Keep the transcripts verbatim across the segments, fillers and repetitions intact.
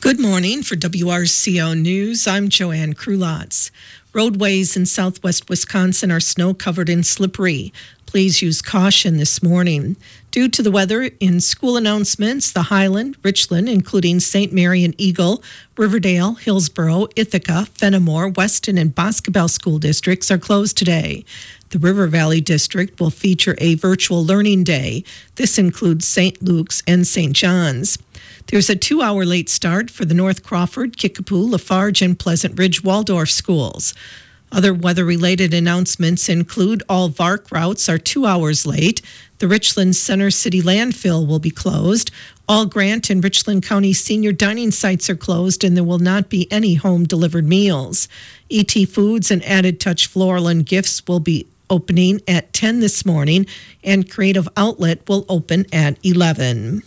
Good morning. For W R C O News, I'm Joanne Krulotz. Roadways in southwest Wisconsin are snow-covered and slippery. Please use caution this morning. Due to the weather, in school announcements, the Highland, Richland, including Saint Mary and Eagle, Riverdale, Hillsboro, Ithaca, Fenimore, Weston, and Boscobel school districts are closed today. The River Valley District will feature a virtual learning day. This includes Saint Luke's and Saint John's. There's a two-hour late start for the North Crawford, Kickapoo, Lafarge, and Pleasant Ridge Waldorf schools. Other weather-related announcements include all V A R C routes are two hours late. The Richland Center City landfill will be closed. All Grant and Richland County senior dining sites are closed, and there will not be any home-delivered meals. E T Foods and Added Touch Floral and Gifts will be opening at ten this morning, and Creative Outlet will open at eleven.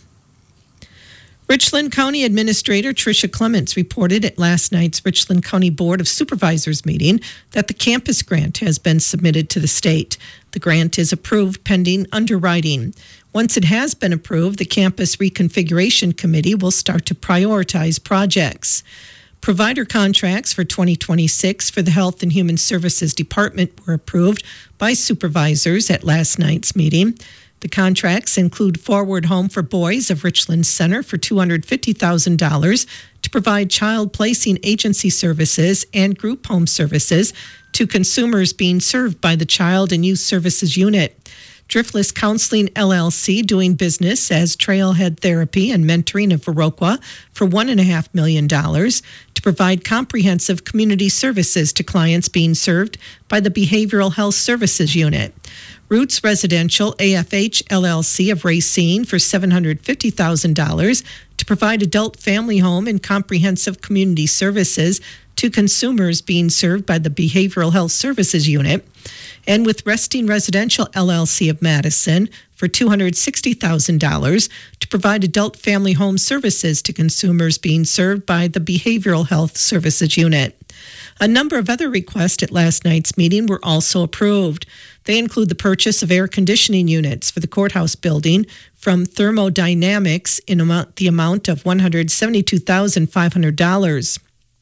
Richland County Administrator Tricia Clements reported at last night's Richland County Board of Supervisors meeting that the campus grant has been submitted to the state. The grant is approved pending underwriting. Once it has been approved, the Campus Reconfiguration Committee will start to prioritize projects. Provider contracts for twenty twenty-six for the Health and Human Services Department were approved by supervisors at last night's meeting. The contracts include Forward Home for Boys of Richland Center for two hundred fifty thousand dollars to provide child placing agency services and group home services to consumers being served by the Child and Youth Services Unit. Driftless Counseling L L C doing business as Trailhead Therapy and Mentoring of Viroqua for one point five million dollars to provide comprehensive community services to clients being served by the Behavioral Health Services Unit. Roots Residential A F H L L C of Racine for seven hundred fifty thousand dollars to provide adult family home and comprehensive community services to consumers being served by the Behavioral Health Services Unit. And with Resting Residential L L C of Madison for two hundred sixty thousand dollars to provide adult family home services to consumers being served by the Behavioral Health Services Unit. A number of other requests at last night's meeting were also approved. They include the purchase of air conditioning units for the courthouse building from Thermodynamics in amount, the amount of one hundred seventy-two thousand five hundred dollars.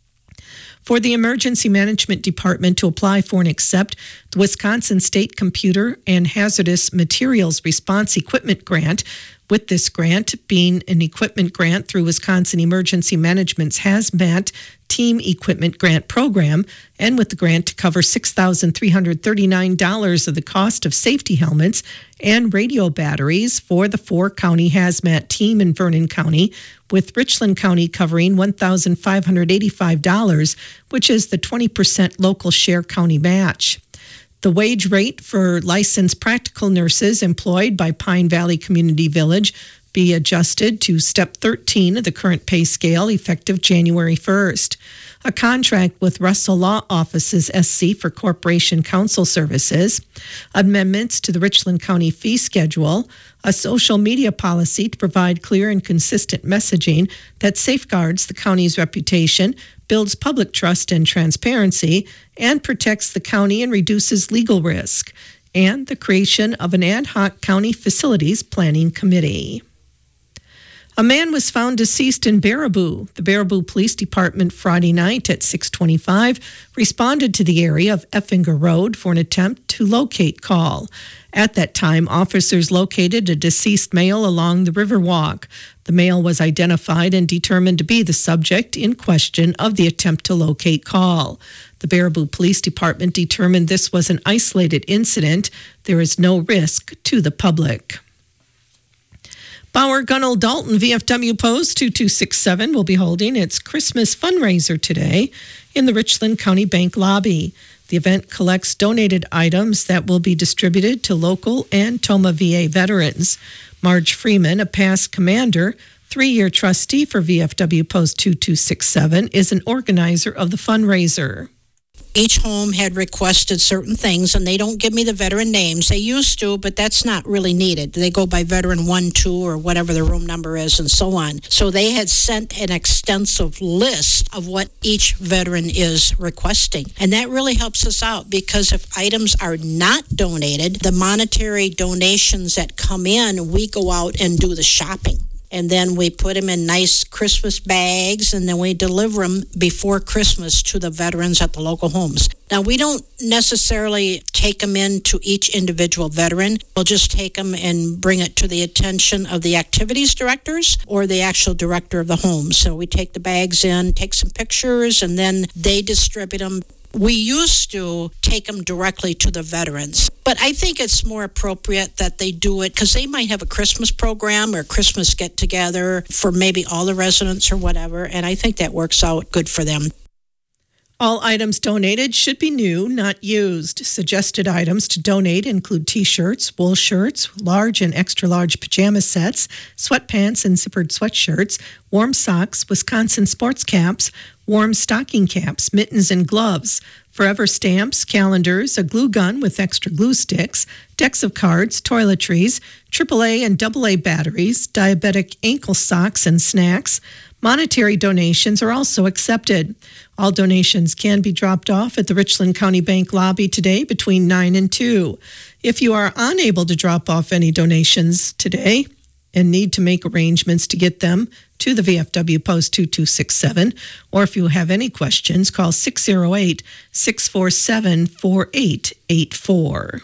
For the Emergency Management Department to apply for and accept the Wisconsin State Computer and Hazardous Materials Response Equipment Grant, with this grant being an equipment grant through Wisconsin Emergency Management's Hazmat Team Equipment Grant Program, and with the grant to cover six thousand three hundred thirty-nine dollars of the cost of safety helmets and radio batteries for the four-county hazmat team in Vernon County, with Richland County covering one thousand five hundred eighty-five dollars, which is the twenty percent local share county match. The wage rate for licensed practical nurses employed by Pine Valley Community Village be adjusted to step thirteen of the current pay scale effective January first. A contract with Russell Law Offices S C for Corporation Counsel Services, amendments to the Richland County fee schedule, a social media policy to provide clear and consistent messaging that safeguards the county's reputation, builds public trust and transparency, and protects the county and reduces legal risk, and the creation of an ad hoc county facilities planning committee. A man was found deceased in Baraboo. The Baraboo Police Department Friday night at six twenty-five responded to the area of Effinger Road for an attempt to locate call. At that time, officers located a deceased male along the Riverwalk. The male was identified and determined to be the subject in question of the attempt to locate call. The Baraboo Police Department determined this was an isolated incident. There is no risk to the public. Bauer Gunnell Dalton V F W Post two two six seven will be holding its Christmas fundraiser today in the Richland County Bank lobby. The event collects donated items that will be distributed to local and Toma V A veterans. Marge Freeman, a past commander, three-year trustee for V F W Post two two six seven, is an organizer of the fundraiser. Each home had requested certain things, and they don't give me the veteran names. They used to, but that's not really needed. They go by veteran one, two, or whatever the room number is, and so on. So they had sent an extensive list of what each veteran is requesting. And that really helps us out, because if items are not donated, the monetary donations that come in, we go out and do the shopping. and then we put them in nice Christmas bags, and then we deliver them before Christmas to the veterans at the local homes. Now, we don't necessarily take them in to each individual veteran. We'll just take them and bring it to the attention of the activities directors or the actual director of the home. So we take the bags in, take some pictures, and then they distribute them. We used to take them directly to the veterans, but I think it's more appropriate that they do it because they might have a Christmas program or Christmas get-together for maybe all the residents or whatever, and I think that works out good for them. All items donated should be new, not used. Suggested items to donate include T-shirts, wool shirts, large and extra-large pajama sets, sweatpants and zippered sweatshirts, warm socks, Wisconsin sports caps, warm stocking caps, mittens and gloves, forever stamps, calendars, a glue gun with extra glue sticks, decks of cards, toiletries, triple A and double A batteries, diabetic ankle socks and snacks. Monetary donations are also accepted. All donations can be dropped off at the Richland County Bank lobby today between nine and two. If you are unable to drop off any donations today and need to make arrangements to get them to the V F W Post two two six seven, or if you have any questions, call six oh eight, six four seven, four eight eight four.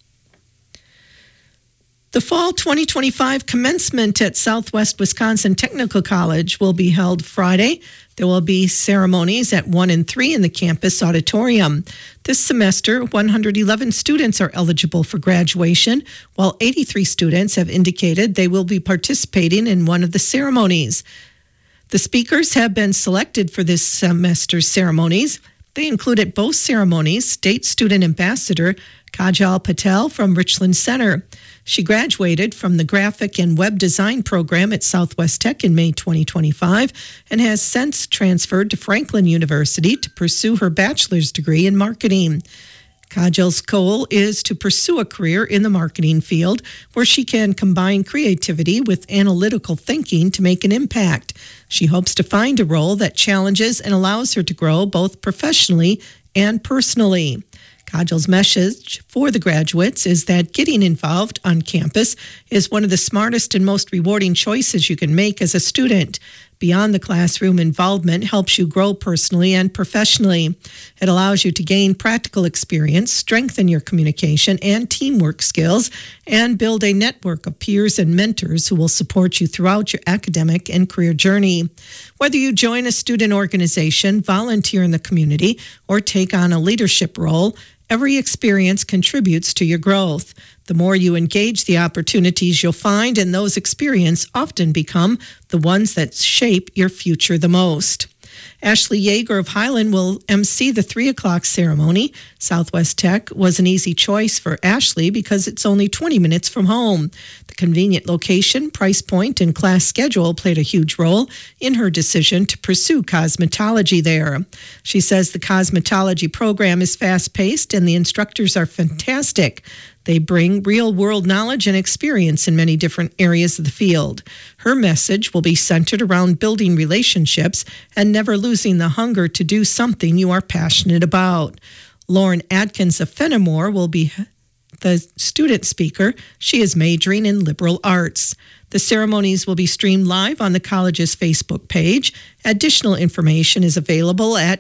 The fall twenty twenty-five commencement at Southwest Wisconsin Technical College will be held Friday. There will be ceremonies at one and three in the campus auditorium. This semester, one hundred eleven students are eligible for graduation, while eighty-three students have indicated they will be participating in one of the ceremonies. The speakers have been selected for this semester's ceremonies. They include at both ceremonies State Student Ambassador Kajal Patel from Richland Center. She graduated from the Graphic and Web Design program at Southwest Tech in May twenty twenty-five and has since transferred to Franklin University to pursue her bachelor's degree in marketing. Kajal's goal is to pursue a career in the marketing field where she can combine creativity with analytical thinking to make an impact. She hopes to find a role that challenges and allows her to grow both professionally and personally. Kajal's message for the graduates is that getting involved on campus is one of the smartest and most rewarding choices you can make as a student. Beyond the classroom involvement helps you grow personally and professionally. It allows you to gain practical experience, strengthen your communication and teamwork skills, and build a network of peers and mentors who will support you throughout your academic and career journey. Whether you join a student organization, volunteer in the community, or take on a leadership role, every experience contributes to your growth. The more you engage, the opportunities you'll find, and those experiences often become the ones that shape your future the most. Ashley Yeager of Highland will emcee the three o'clock ceremony. Southwest Tech was an easy choice for Ashley because it's only twenty minutes from home. The convenient location, price point, and class schedule played a huge role in her decision to pursue cosmetology there. She says the cosmetology program is fast-paced and the instructors are fantastic. They bring real-world knowledge and experience in many different areas of the field. Her message will be centered around building relationships and never losing the hunger to do something you are passionate about. Lauren Adkins of Fenimore will be the student speaker. She is majoring in liberal arts. The ceremonies will be streamed live on the college's Facebook page. Additional information is available at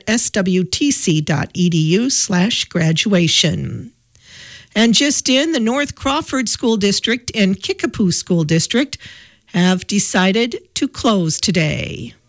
swtc.edu slash graduation. And just in, the North Crawford School District and Kickapoo School District have decided to close today.